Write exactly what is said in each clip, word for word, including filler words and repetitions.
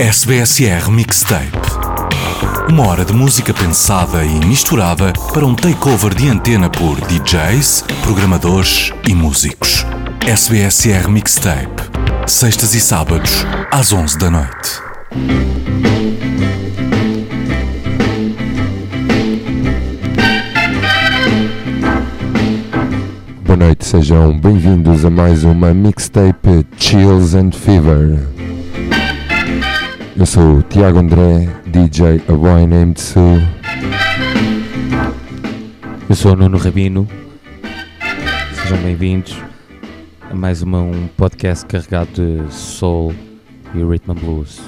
S B S R Mixtape. Uma hora de música pensada e misturada para um takeover de antena por D Js, programadores e músicos. S B S R Mixtape. Sextas e sábados, às onze da noite. Boa noite, sejam bem-vindos a mais uma Mixtape Chills and Fever. Eu sou o Tiago André, D J A Boy Named Sue. Eu sou o Nuno Rabino. Sejam bem-vindos a mais uma, um podcast carregado de soul e rhythm and blues.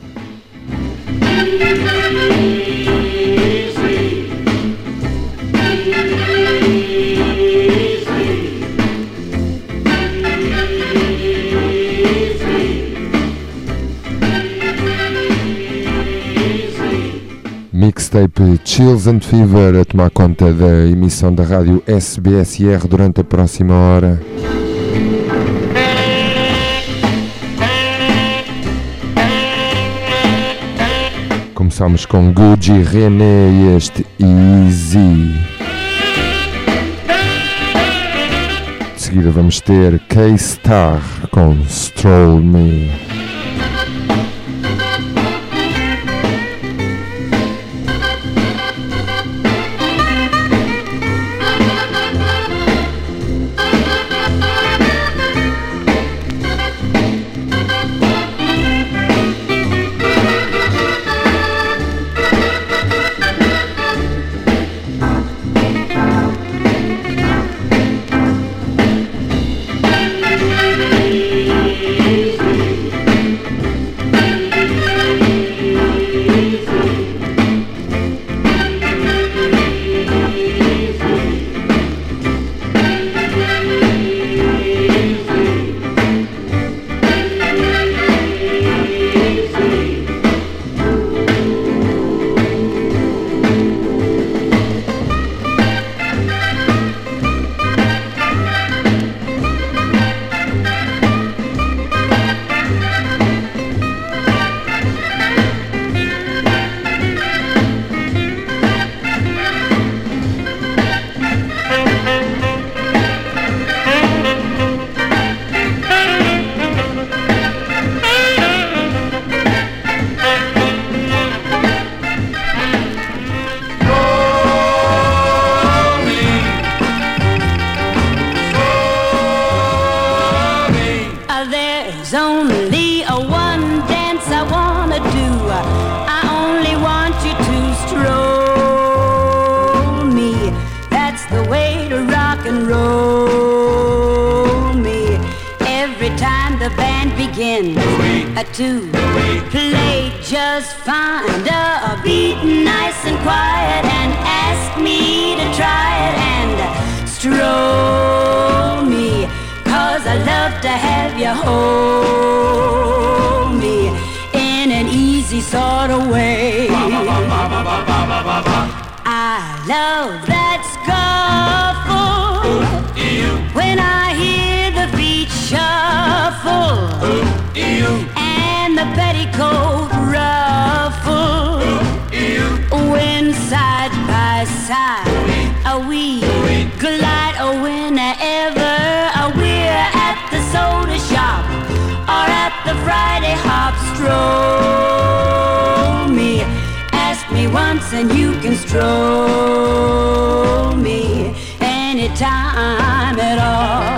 Mixtape Chills and Fever a tomar conta da emissão da rádio S B S R durante a próxima hora. Começamos com Gucci René e este Easy. De seguida vamos ter K-Star com Stroll Me. To play just fine, a beat nice and quiet, and ask me to try it and stroll me, cause I love to have you hold me in an easy sort of way. I love that scuffle when I hear the feet shuffle and the petticoat ruffle when side by side we glide whenever we're at the soda shop or at the Friday hop. Stroll me, ask me once and you can stroll me anytime at all.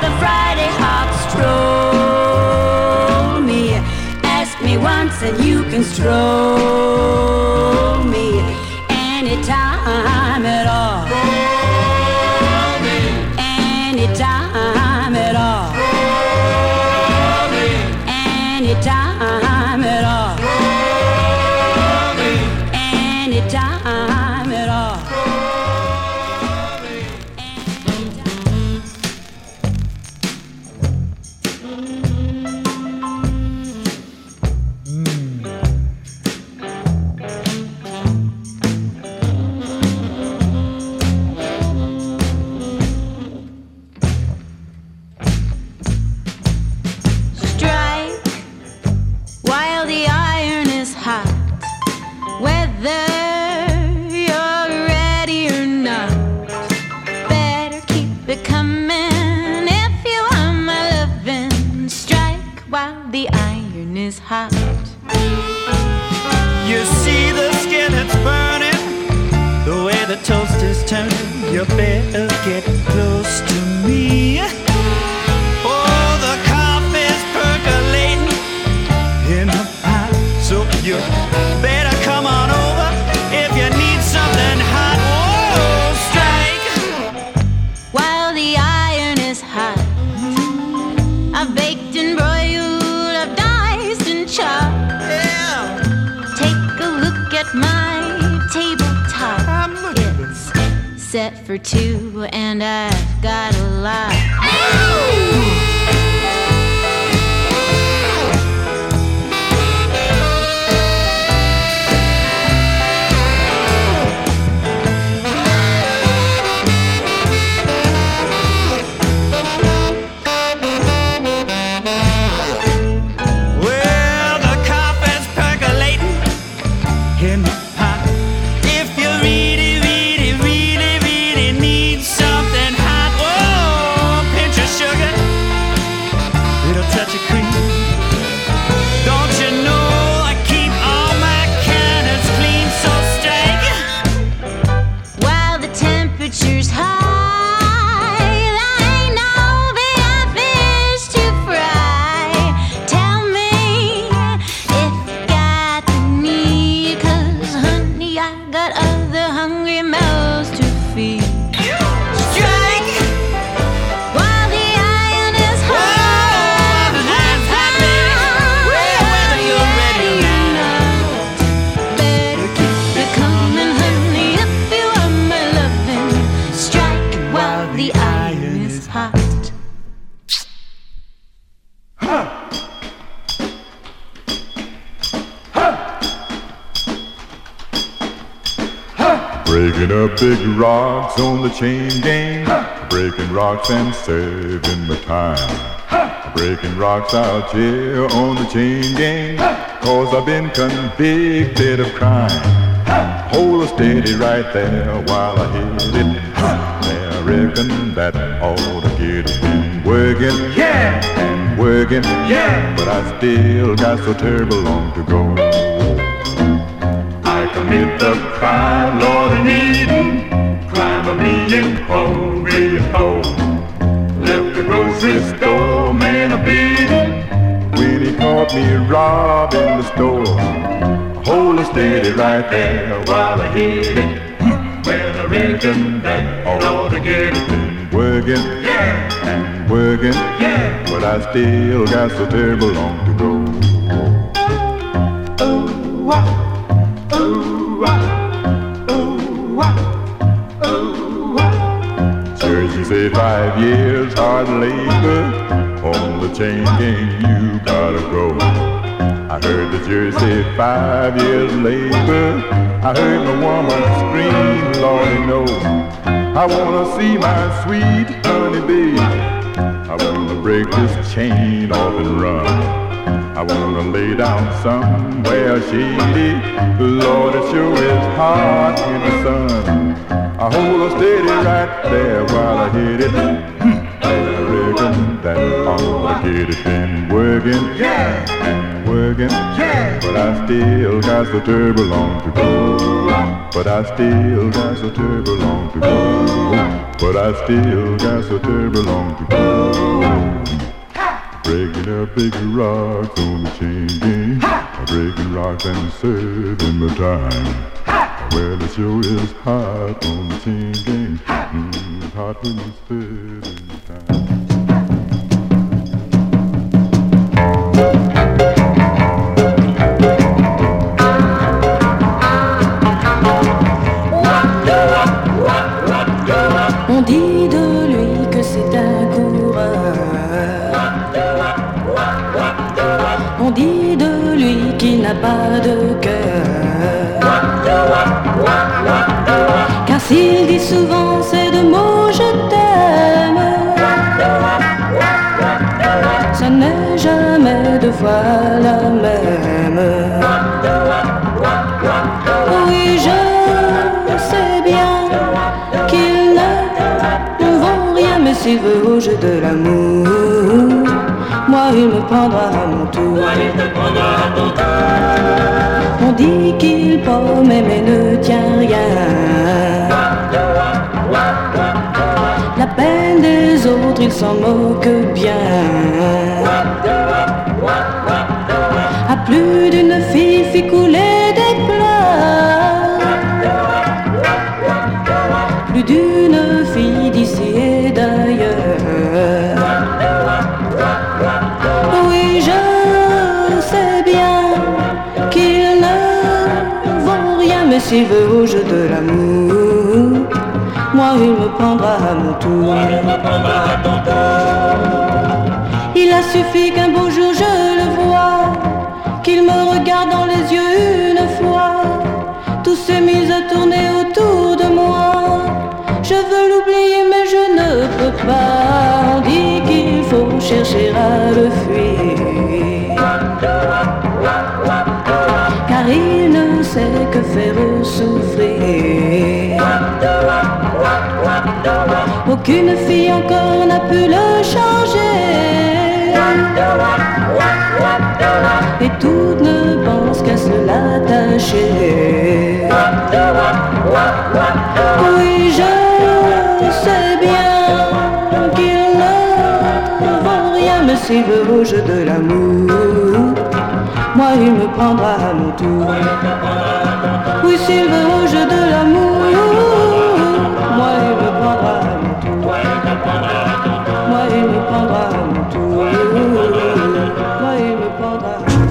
And you can stroll me anytime at all. Anytime at all. Anytime at all. Anytime at all. Hot. You see the skillet's burning, the way the toast is turning. You better get close to me. Oh, the coffee's percolating in the pot, so you better come on over if you need something hot. Oh, strike while the iron is hot. I've baked and broiled. Yeah. Take a look at my tabletop. It's set for two, and I've got a lot. Breaking up big rocks on the chain gang, breaking rocks and saving my time. Breaking rocks out here on the chain gang, cause I've been convicted of crime. Hold it steady right there while I hit it. I reckon that ought to get it. Been working, yeah, and working, yeah, but I still got so terrible long to go. I commit the crime, Lord, of Eden, crime of being hungry and cold. Left the grocery store, man, a beating when he caught me robbing the store. Hold it steady right there while I hit it. Well, I reckon that ought to get it. Been working, yeah, and working, yeah, but I still got so terrible long to go. Oh, wow. Oh, wow. Oh, wow. Oh, wow. Church, you say five years hard labor on the chain gang, you gotta go. I heard the jury say five years labor. I heard my woman scream, Lordy, no. I wanna see my sweet honey babe. I wanna break this chain off and run. I wanna lay down somewhere shady. Lord, it sure is hot in the sun. I hold her steady right there while I hit it. I reckon that I'll get it. Been working, yeah, and working, yeah, but I still got so terrible long to go. But I still got so terrible long to go. But I still got so terrible long to go. Breaking up big rocks on the chain gang, breaking rocks and saving the time. Well, the show is hot on the team game. Mm, it's hot when it's fitting time. On dit de lui que c'est un coureur. On dit de lui qu'il n'a pas de cœur. Car s'il dit souvent ces deux mots je t'aime, ce n'est jamais deux fois la même. Oui, je sais bien qu'il ne vaut rien, mais s'il veut au jeu de l'amour, moi il me prendra à mon tour. On dit qu'il promet mais ne tient rien. La peine des autres il s'en moque bien. À plus d'une fille fit couler des pleurs. Plus d'une fille d'ici et d'ailleurs. Oui, je sais bien qu'il ne vaut rien, mais s'il veut au jeu de l'amour, moi il me prendra à mon tour. Il a suffi qu'un beau jour je le vois, qu'il me regarde dans les yeux une fois. Tout s'est mis à tourner autour de moi. Je veux l'oublier mais je ne peux pas. On dit qu'il faut chercher à le fuir, car il ne sait que faire souffrir. Aucune fille encore n'a pu le changer, et toutes ne pensent qu'à se l'attacher. Oui, je sais bien qu'il ne vaut rien, mais s'il veut au jeu de l'amour, moi il me prendra à mon tour. Oui, s'il veut au jeu de l'amour, moi il me prendra à mon tour. Moi il me prendra à mon tour. Moi il me prendra à mon tour.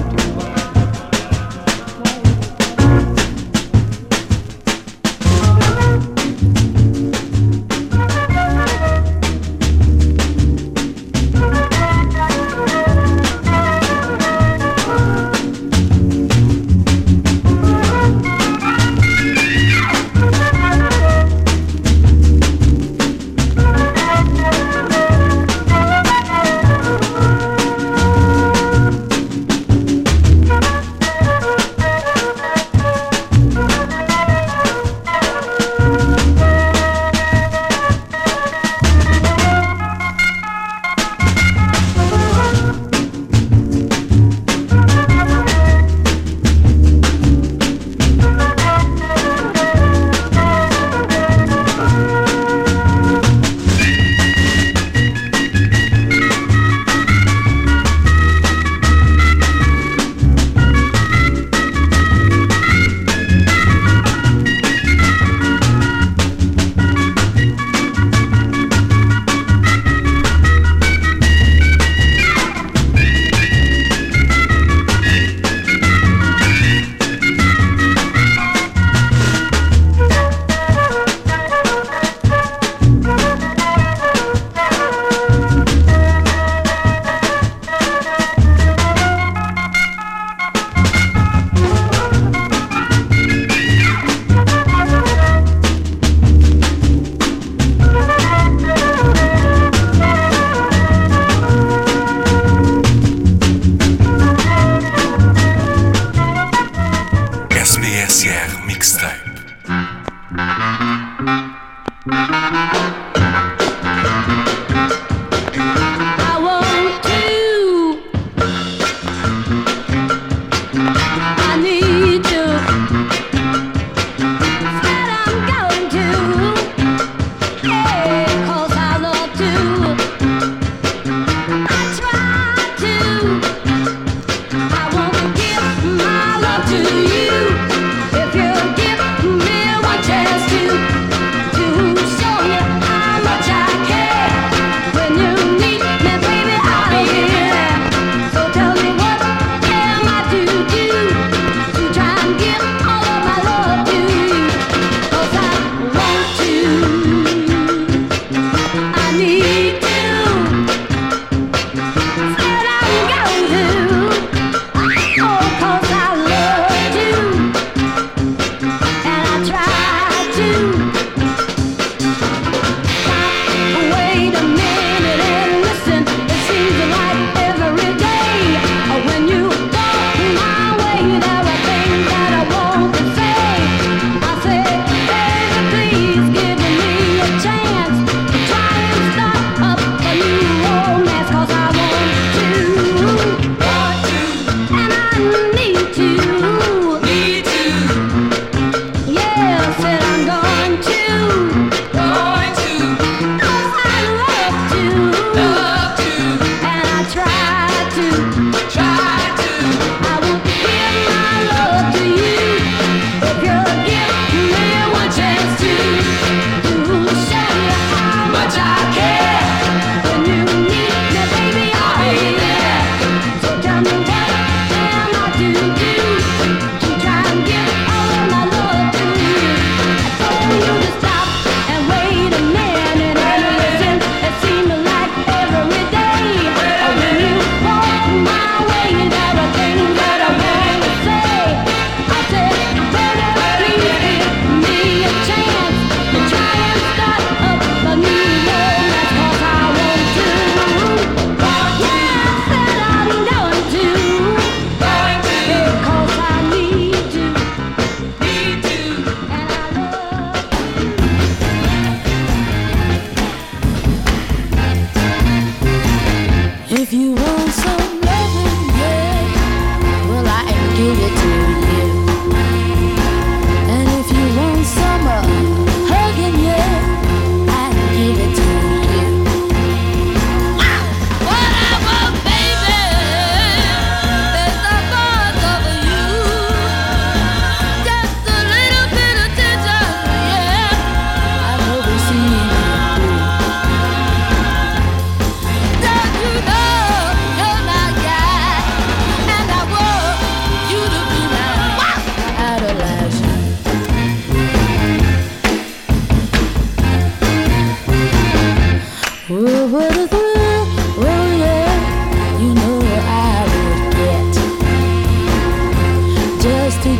My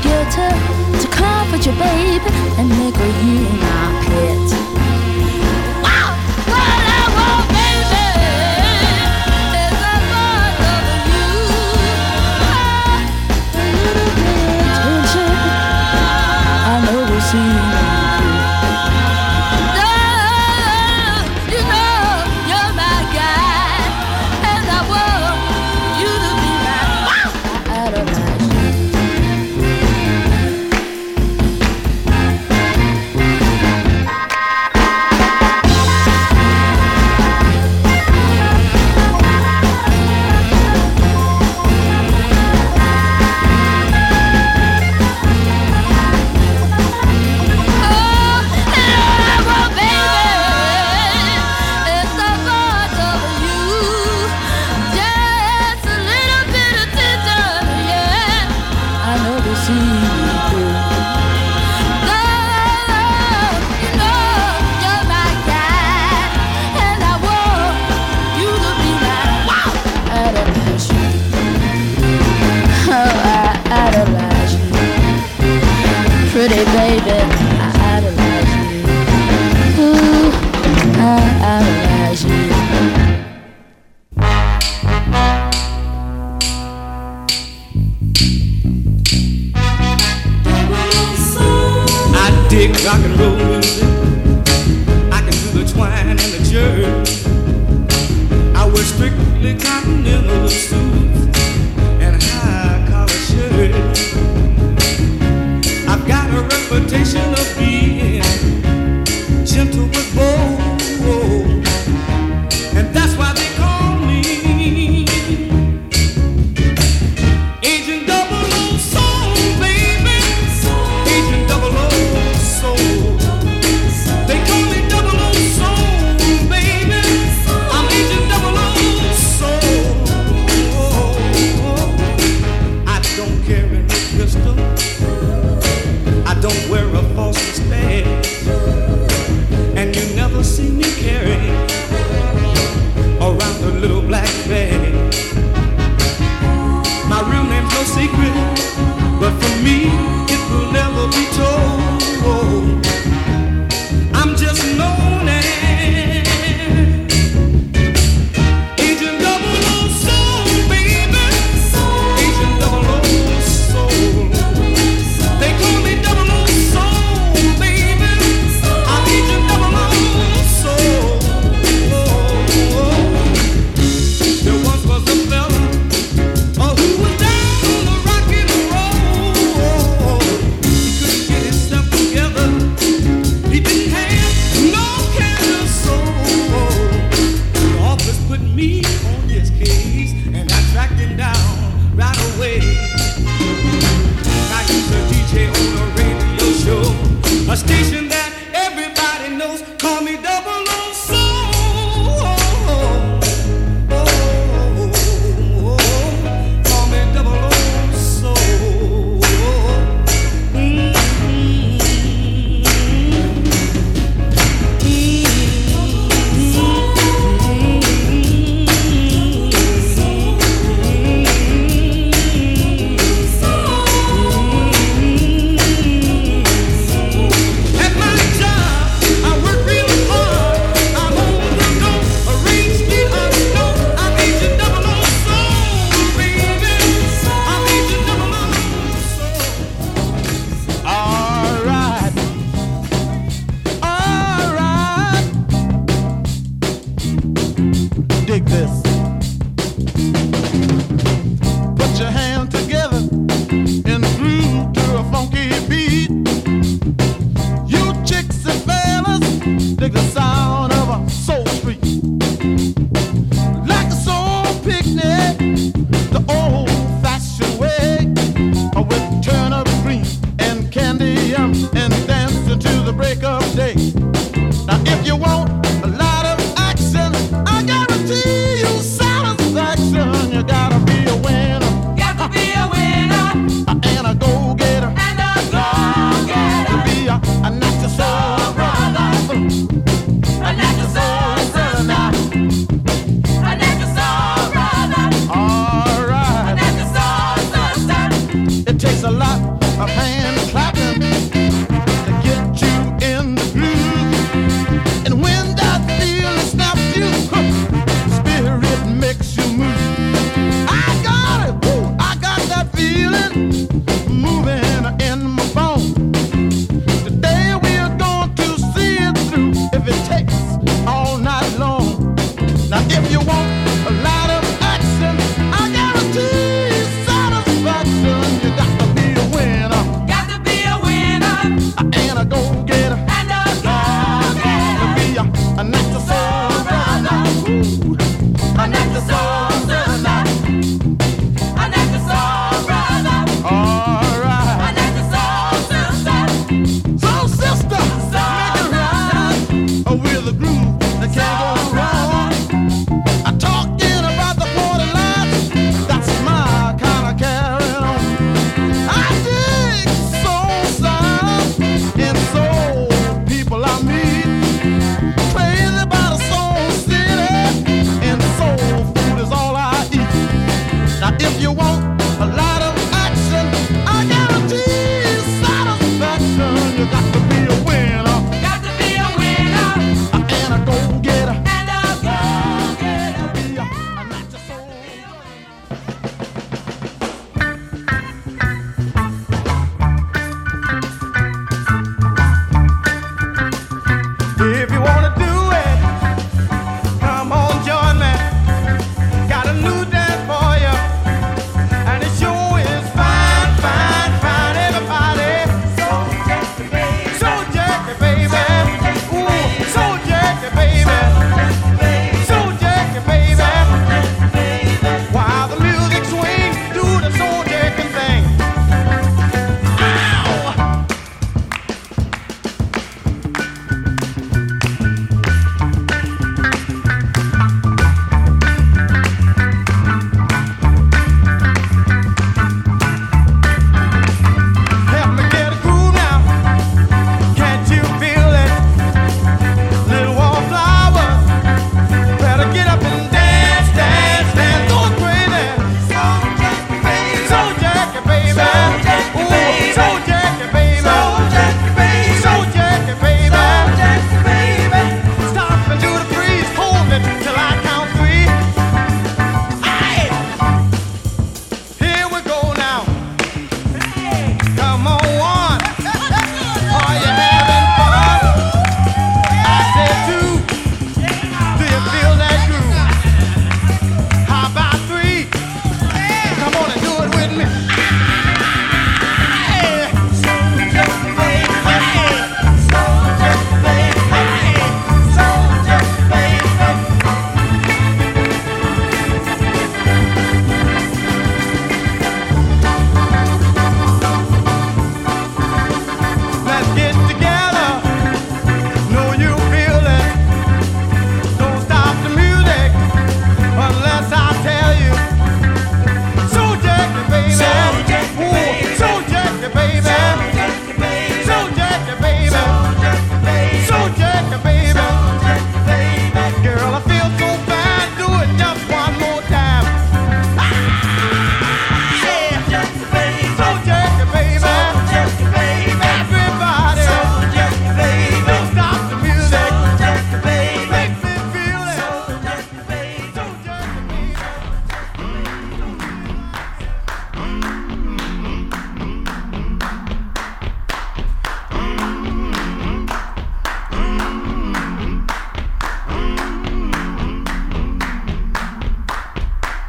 get her to comfort your baby and make her you my pet. Wow! What I want, baby, is a part of you. Oh, a little bit of attention, I know we'll see you through. Oh, you know you're my guy, and I want you to be my wow! I idolize you. Pretty baby, I idolize you. Ooh, I idolize you. I dig rock and roll music. I can do the twine and the jerk. I wear strictly continental suits and high collar shirts. I've got a reputation of being gentle but bold, and that's why they call me Agent Double O Soul, baby. Agent Double O Soul. They call me Double O Soul, baby. I'm Agent Double O Soul.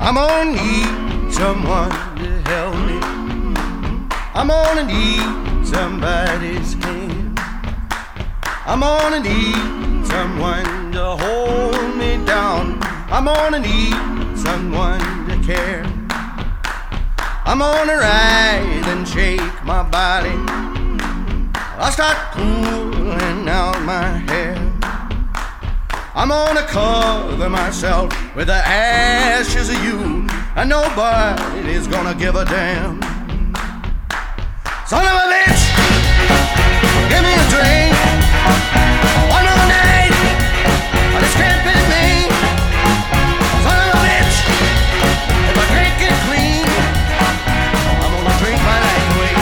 I'm gonna need someone to help me. I'm gonna need somebody's hand. I'm gonna need someone to hold me down. I'm gonna need someone to care. I'm gonna rise and shake my body. I'll start pulling out my hair. I'm gonna cover myself with the ashes of you, and nobody's gonna give a damn. Son of a bitch, give me a drink. One more night, but it's cramping me. Son of a bitch, if I can't get clean, I'm gonna drink my life away.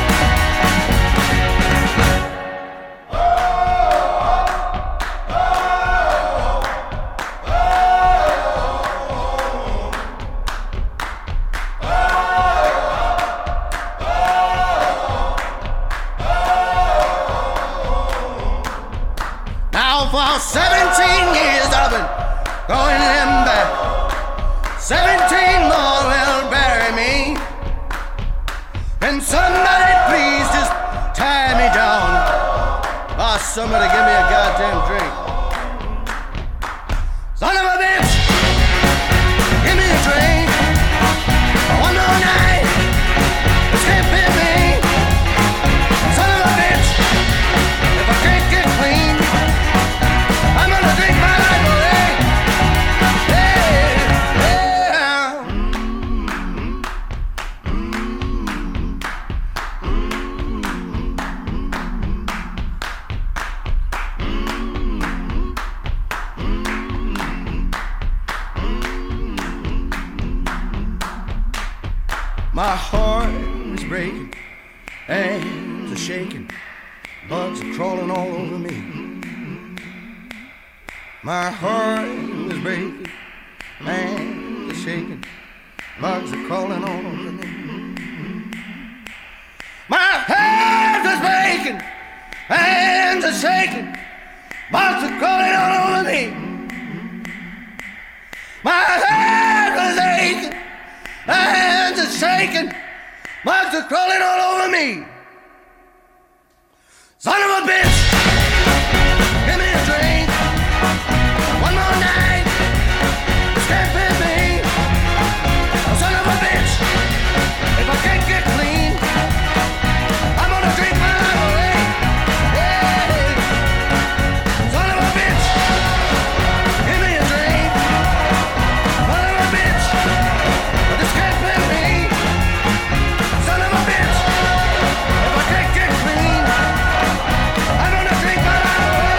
For seventeen years I've been going them back. Seventeen more will bury me. Can somebody please just tie me down? Oh, somebody give me a goddamn drink. Son of a bitch, give me a drink. One more night, it's keeping me. Son of a bitch, if I can't get clean, I'm gonna drink my life away. Yeah, yeah. My heart is breaking, hands are shaking, bugs are crawling all over me. My heart is breaking, hands are shaking, bugs are crawling all over me. My heart is breaking, hands are shaking, bugs are crawling all over me. My heart is aching, hands are shaking, bugs are crawling all over me. Son of a bitch, give me a drink. One more night, it's keeping me. Son of a bitch, if I can't get clean, I'm gonna drink my life away. Yeah. Son of a bitch, give me a drink. Son of a bitch, it's keeping me. Son of a bitch, if I can't get clean, I'm gonna drink my life away.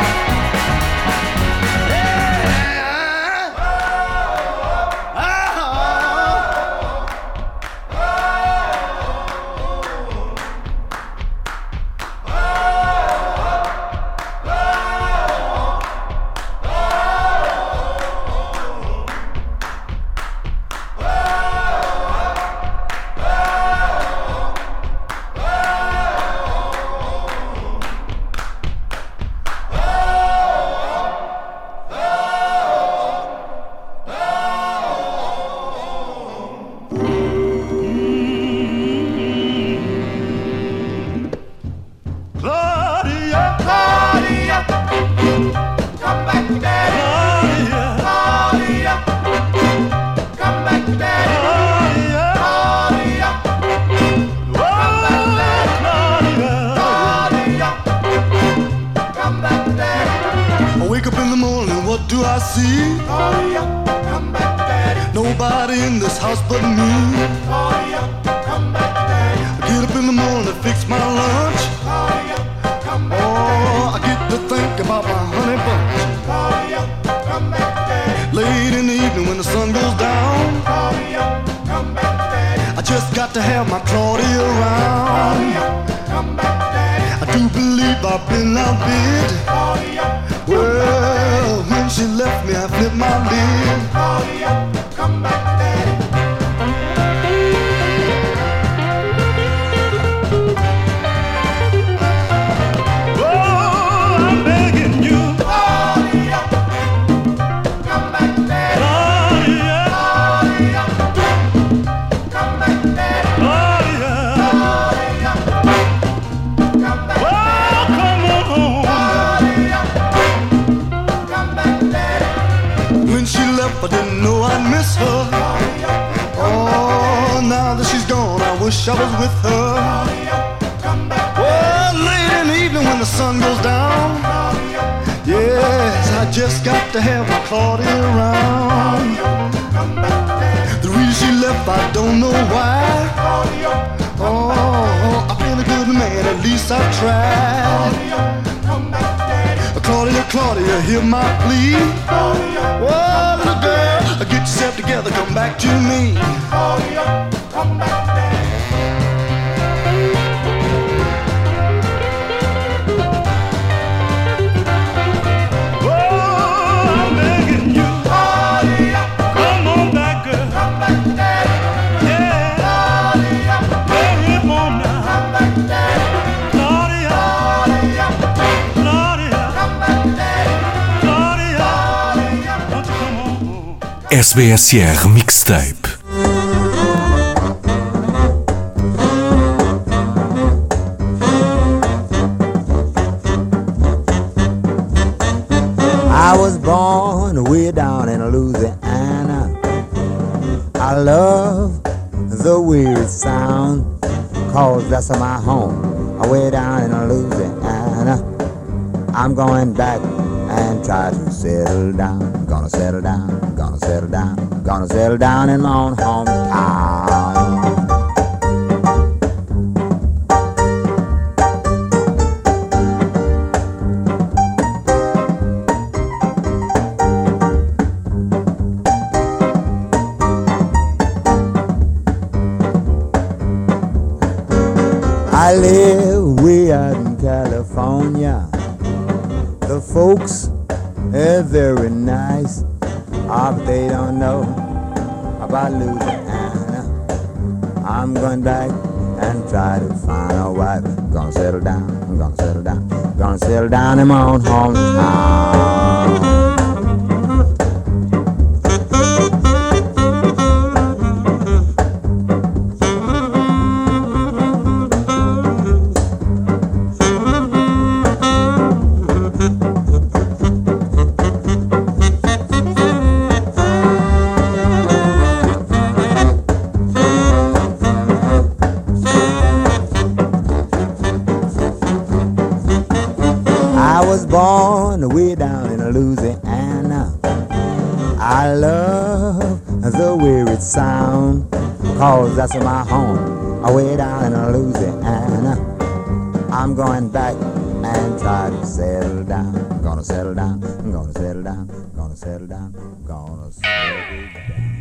Claudia, Claudia, come back to daddy. Claudia, Claudia, come back to daddy. Claudia, Claudia, Claudia, come back to daddy. I wake up in the morning, what do I see? Claudia, come back to daddy. Nobody in this house but me. Claudia, come back to daddy. I get up in the morning to fix my lunch. Claudia, come back to Oh, I get to think about my honey bunch. daddy. Claudia, come back to daddy. Late in the evening when the sun goes down, Claudia, come back to daddy. I just got to have my Claudia around. Claudia, come back to daddy. I do believe I've been outbid. Claudia, Well, when she left me, I flipped my lid. Claudia, come back to daddy. Oh, I'm begging you. Claudia, come back to daddy. Claudia, Claudia, shovels with her. Well, late in the evening when the sun goes down, yes, I just got to have my Claudia around. The reason she left, I don't know why. Oh, I've been a good man, at least I've tried. Claudia, Claudia, hear my plea. Oh, little girl, get yourself together, come back to me. Come back there. S B S R Mixtape. I was born way down in Louisiana. I love the weird sound, cause that's my home, way down in Louisiana. I'm going back and try to settle down. Gonna settle down, gonna settle down, gonna settle down in my own hometown. I live way out in California. The folks are very nice, ah, but they don't know about Louisiana. I'm going back and try to find a wife. Gonna settle down, I'm gonna settle down, gonna settle down in my own hometown. Born way down in Louisiana. I love the weird sound, cause that's my home, way down in Louisiana. I'm going back and try to settle down. Gonna settle down, gonna settle down, gonna settle down, gonna settle down.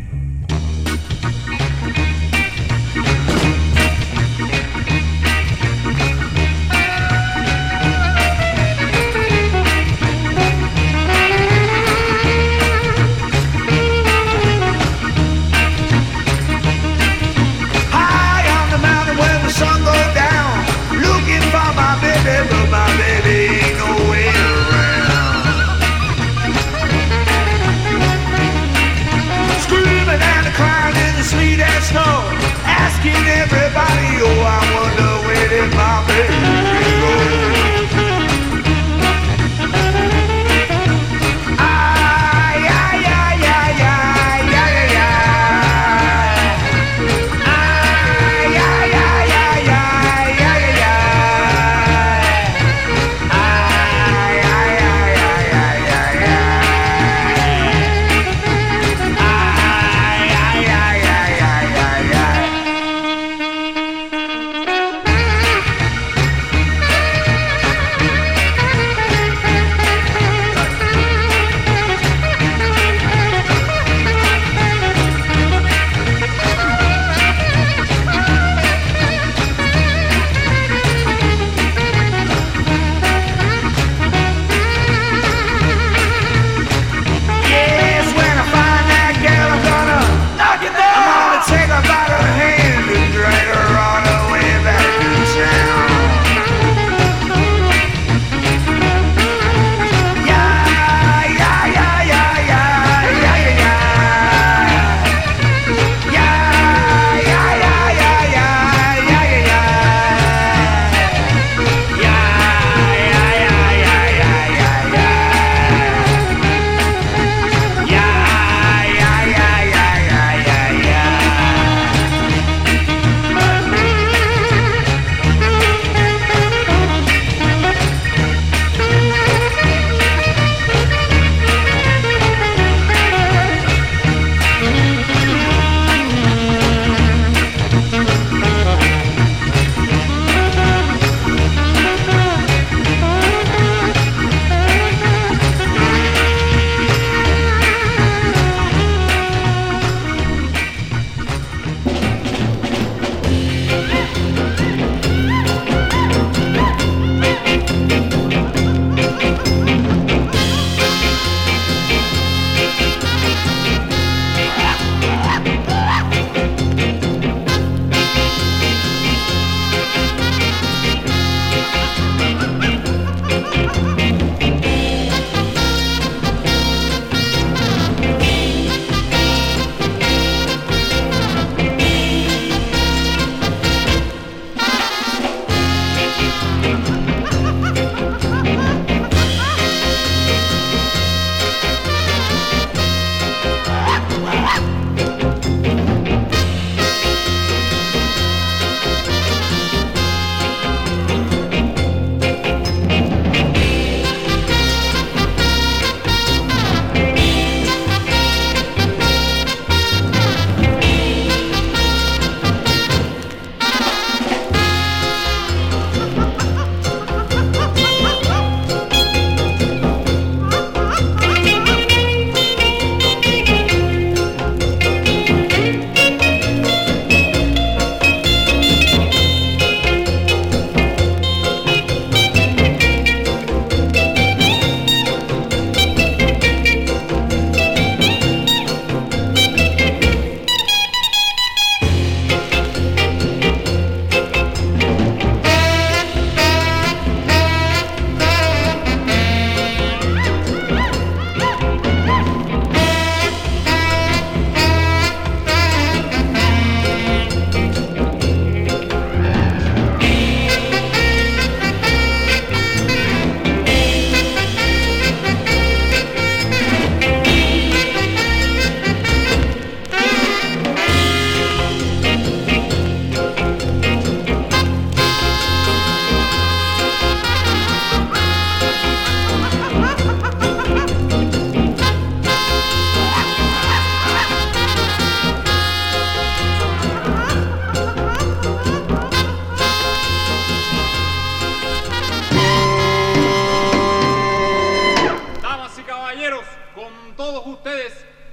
Scream!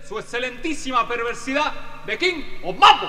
su excelentísima perversidad de King of Mambo.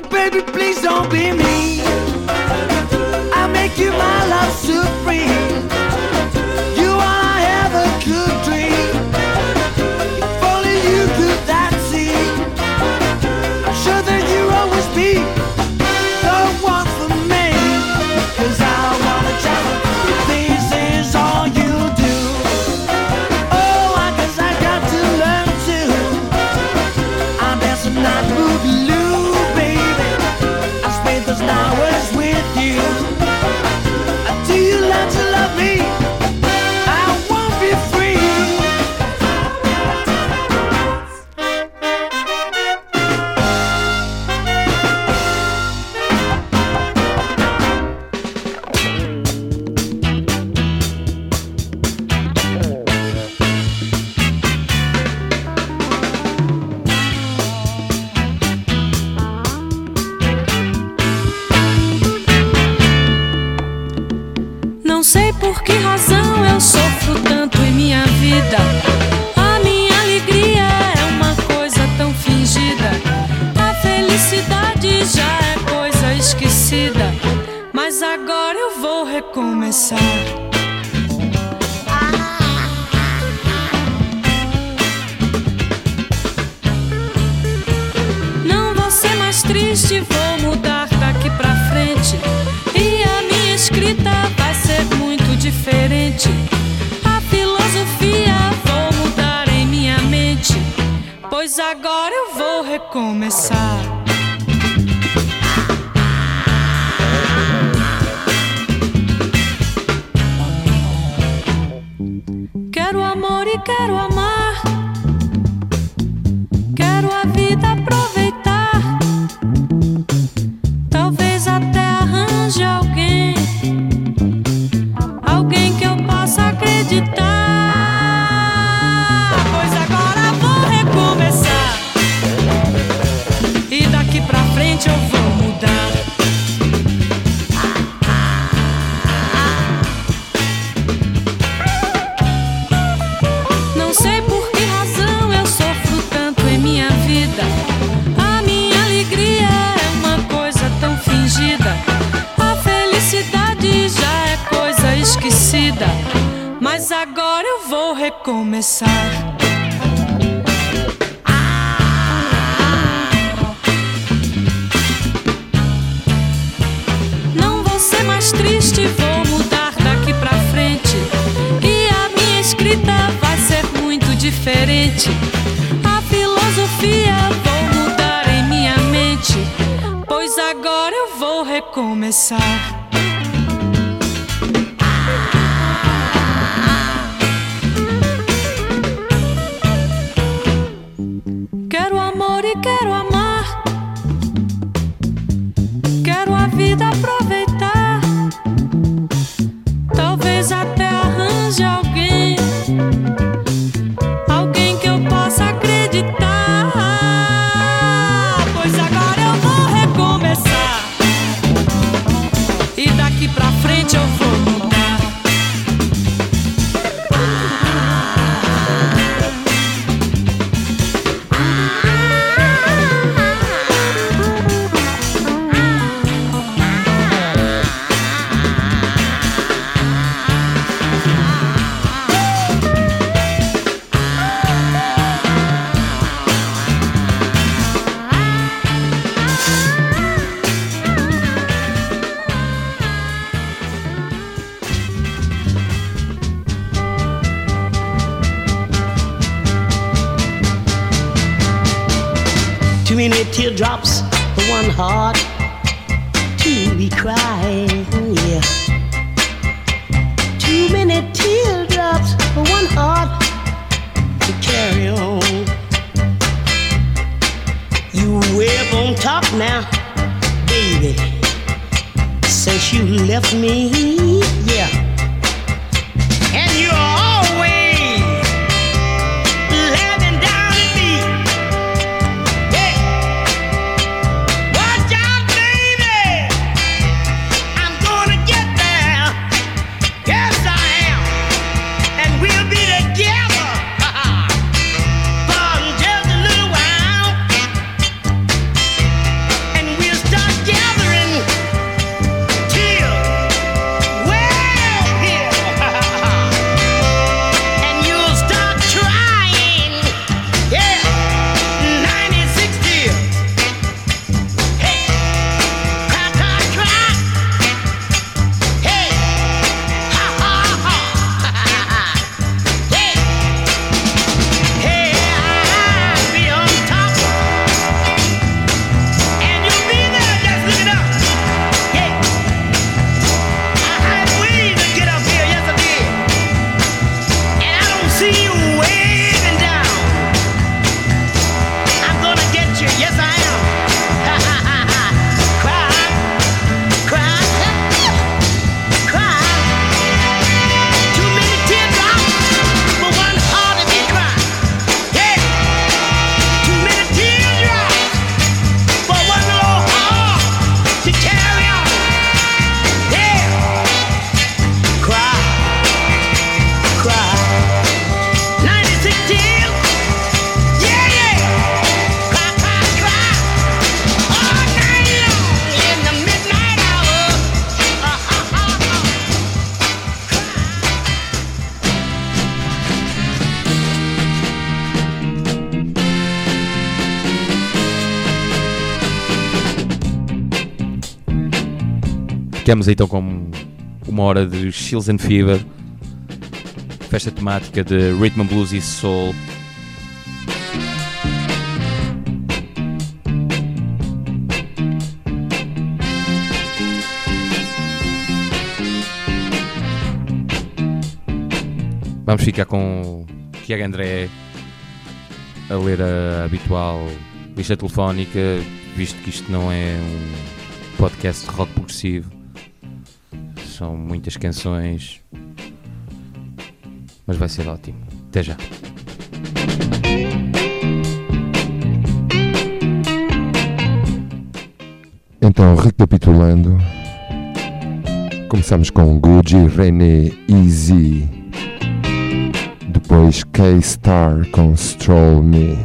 baby, please don't be mean. I'll make you my love supreme. You all I ever could dream. If only you could that see. I'm sure that you'll always be the one for me. Cause I wanna tell you this is all you do. Oh, I guess I got to learn to. I'm dancing not boogaloo, baby. I spent those hours with you. Do you learn to love me? I won't be free. Não sei por que razão eu sofro tanto em minha vida. A minha alegria é uma coisa tão fingida. A felicidade já é coisa esquecida. Mas agora eu vou recomeçar. Não vou ser mais triste, vou mudar daqui pra frente. E a minha escrita vai ser muito diferente. A filosofia vou mudar em minha mente. Pois agora eu vou recomeçar. Quero amor e quero amar. Quero a vida aproveitar. Talvez até arranje alguém. Alguém que eu possa acreditar. Pois agora vou recomeçar. E daqui pra frente eu vou mudar. Não sei por que razão eu sofro tanto em minha vida. A minha alegria é uma coisa tão fingida. A felicidade já é coisa esquecida. Mas agora eu vou recomeçar. Não vou ser mais triste, vou mudar daqui pra frente. E a minha escrita vai ser muito diferente. A filosofia vou mudar em minha mente. Pois agora eu vou recomeçar. Quero amor e quero amar. Quero a vida aproveitar. Talvez até arranje alguém. Alguém que eu possa acreditar. Pois agora eu vou recomeçar. E daqui pra frente eu vou mudar. Too many teardrops for one heart to be crying, yeah. Too many teardrops for one heart to carry on. You way up on top now, baby, since you left me, yeah. And you're always we'll Ficamos então com uma hora de Chills and Fever, festa temática de Rhythm and Blues e Soul. Vamos ficar com Tiago André a ler a habitual lista telefónica, visto que isto não é um podcast de rock progressivo. São muitas canções, mas vai ser ótimo. Até já. Então, recapitulando, começamos com Gucci, René, Easy. Depois K-Star com Stroll Me.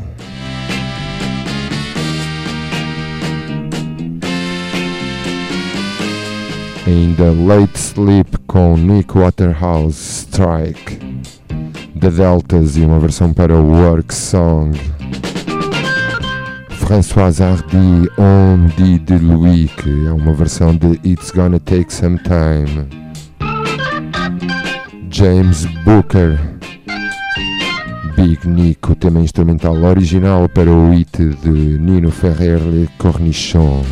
Ainda Late Sleep com Nick Waterhouse, Strike. The Deltas e uma versão para Work Song. François Hardy, On Dit de Louis, que é uma versão de It's Gonna Take Some Time. James Booker, Big Nick, o tema instrumental original para o hit de Nino Ferrer, Le Cornichon.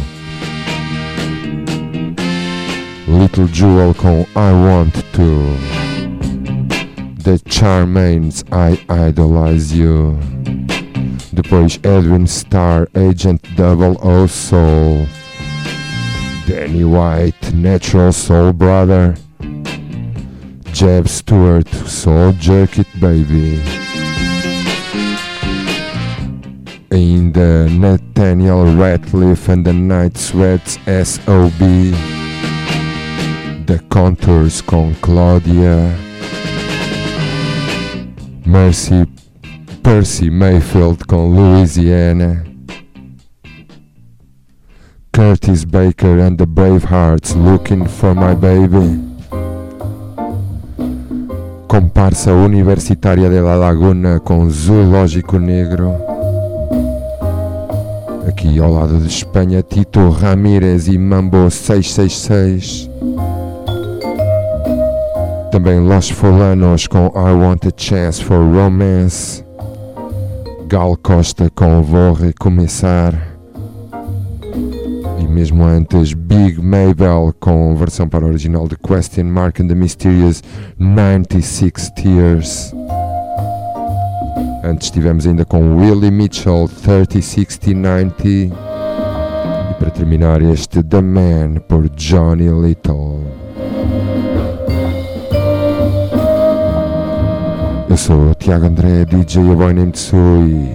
Little Jewel com I Want To. The Charmaines, I Idolize You. Depois Edwin Starr, Agent Double O Soul. Danny White, Natural Soul Brother. Jeb Stewart, Soul Jerk It Baby. Ainda Nathaniel Ratliff and the Night Sweats, S O B. The Contours com Claudia. Mercy, Percy Mayfield com Louisiana. Curtis Baker and the Bravehearts, Looking for My Baby. Comparsa Universitária de La Laguna com Zoológico Negro. Aqui ao lado de Espanha, Tito Ramírez e Mambo seiscentos e sessenta e seis. Também Los Fulanos com I Want a Chance for Romance. Gal Costa com Vou Recomeçar. E mesmo antes, Big Maybell com versão para o original de Question Mark and the Mysterious ninety-six Tears. Antes estivemos ainda com Willie Mitchell, thirty sixty ninety. E para terminar este The Man por Johnny Little. Eu sou o Tiago André, D J A Boy Named Sui.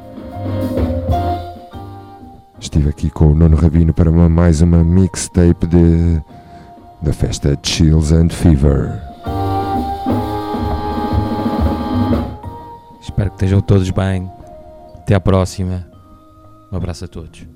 Estive aqui com o Nuno Rabino para uma, mais uma mixtape de, da festa Chills and Fever. Espero que estejam todos bem. Até à próxima. Um abraço a todos.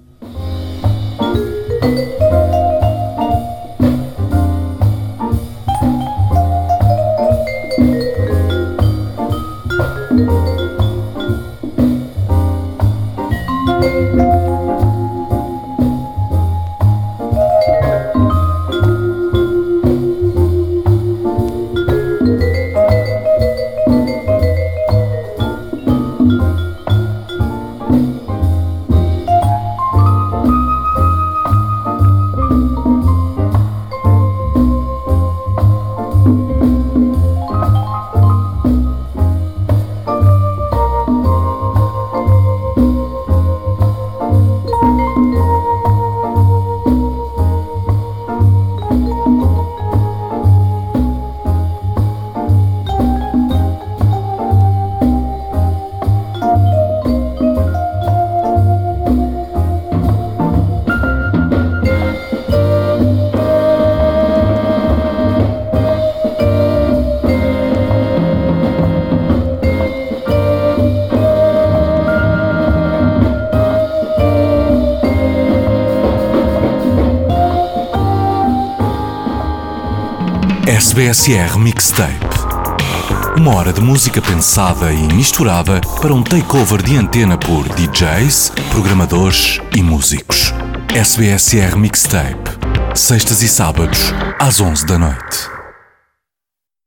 S B S R Mixtape. Uma hora de música pensada e misturada para um takeover de antena por D Js, programadores e músicos. S B S R Mixtape. Sextas e sábados, às onze da noite.